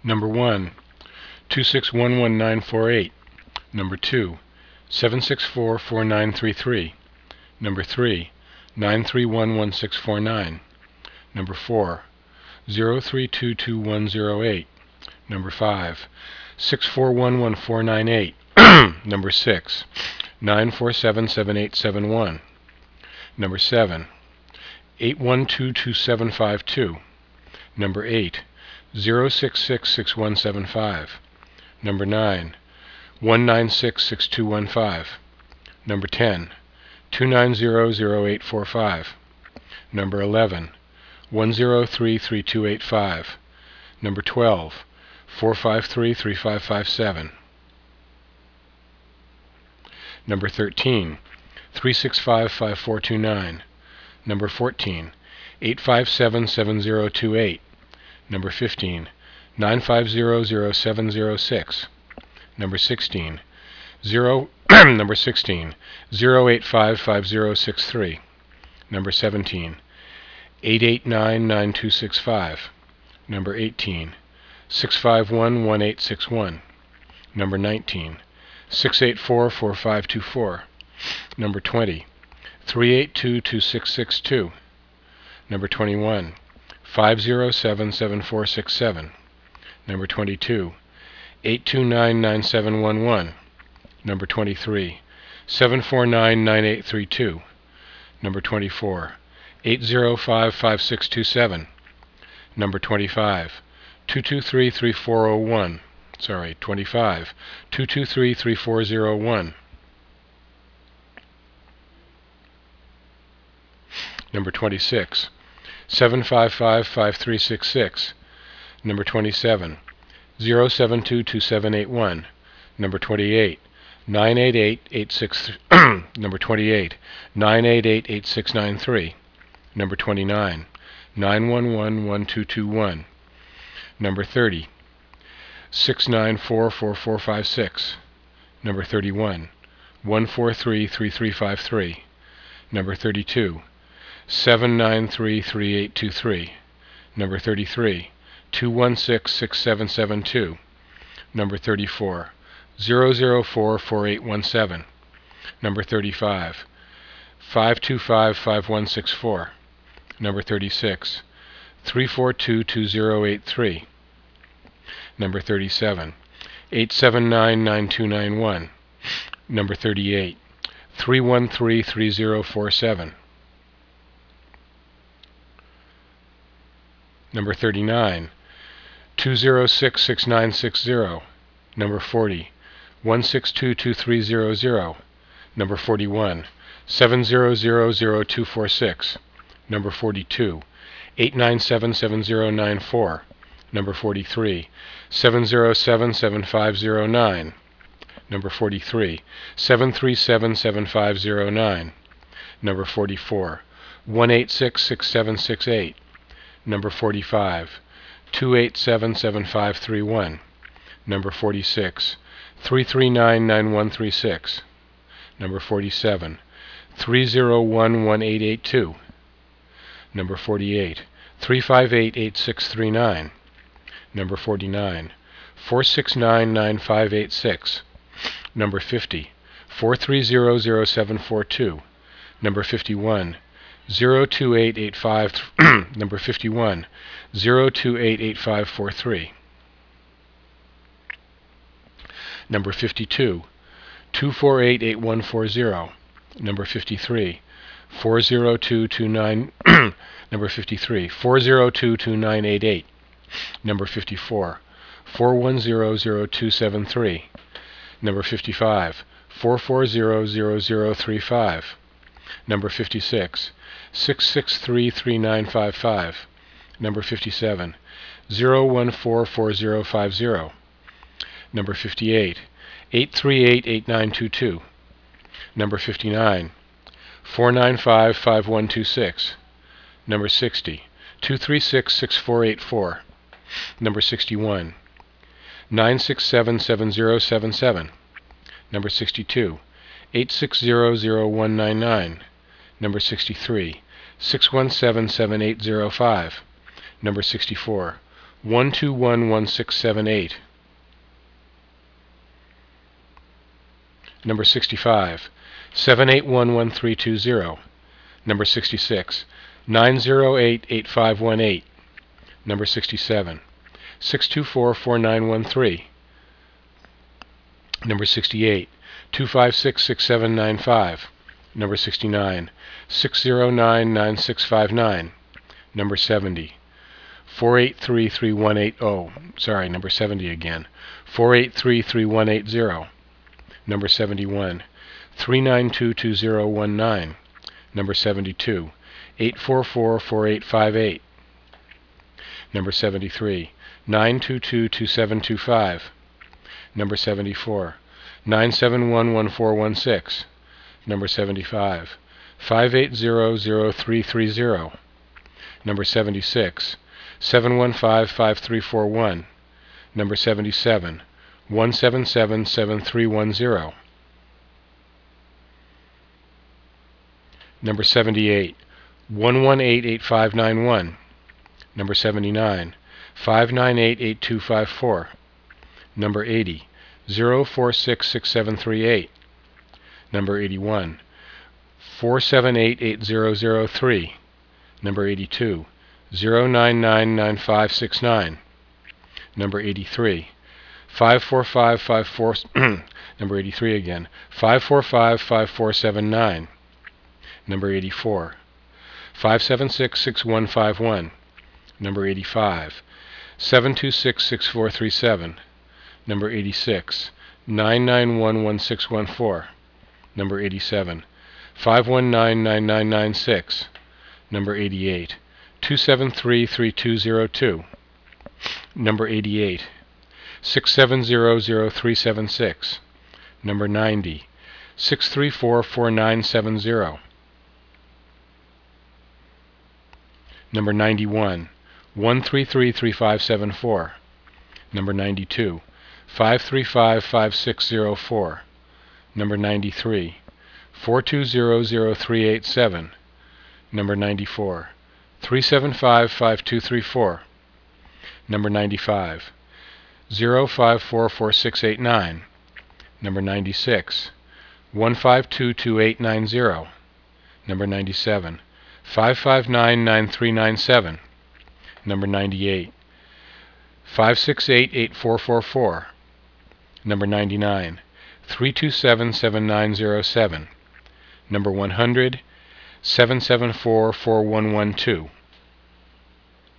Number 1, 2611948. Number 2, 7644933. Number 3, 9311649. Number 4, 0322108. Number 5, 6411498. Number 6, 9477871. Number 7, 81222752. Number 8, 0666175. Number 9, 1966215. Number 10, 2900845. Number 11, 1033285. Number 12, 4533557. Number 13, 3655429. Number 14, 8577028. Number 15, 9500706. Number 16, 0855063. Number 17, 8899265. Number 18, 6511861. Number 19, 6844524. Number 20, 3822662. Number 21, 5077467. Number 22, 8299711. Number 23, 7499832. Number 24, 8055627. Number 25, 2233401. Sorry, 25, 2233401. Number 26, 7555366. Number 27, 0722781. Number 28, 98886. Number 28, 9888693. Number 29, 9111221. Number 30, 6944456. Number 31, 1433353. Number 32, 7933823. Number 33, 2166772. Number 34, 0044817. Number 35, 5255164. Number 36, 3422083. Number 37, 8799291. Number 38, 3133047. Number 39, 2066960. Number 40, 1622300. Number 41, 7000246. Number 42, 8977094. Number 43, 7077509. Number 43, 7377509. Number 44, 1866768. Number 45, 2877531. Number 46, 3399136. Number 47, 3011882. Number 48, 3588639. Number 49, 4699586. Number 50, 4300742. Number 51, 02885. Number 51, 0288543. Number 52, 2488140. Number 53, 40229. Number 53, 4022988. Number 54, 4100273. Number 55, 4400035. Number 56, 6633955. Number 57, 0144050. Number 58, 8388922. Number 59, 4955126. Number 60, 2366484. Number 61, 9677077. Number 62, 8600199. Number 63, 6177805. Number 64, 1211678. Number 65, 7811320. Number 66, 9088518. Number 67, 6244913. Number 68, 2566795. Number 69, 6099659. Number 70, 4833180. Sorry, number 70 again. 4833180. Number 71, 3922019. Number 72, 8444858. Number 73, 9222725. Number 74, 9711416. Number 75, 5800330. Number 76, 7155341. Number 77, 1777310. Number 78, 1188591. Number 79, 5988254. Number 80, 0466738. Number 81, 4788003. Number 82, 0999569. Number 83, 54554. Number 83 again, 5455479. Number 84, 5766151. Number 85, 7266437. Number 86, 9911614. Number 87, 5199996. Number 88, 2733202. Number 88, 6700376. Number 90, 6344970. Number 91, 1333574. Number 92, 5355604. Number 93, 4200387. Number 94, 3755234. Number 95, 0544689. Number 96, 1522890. Number 97, 5599397. Number 98, 5688444. Number 99, 3277907. Number 100, 7744112.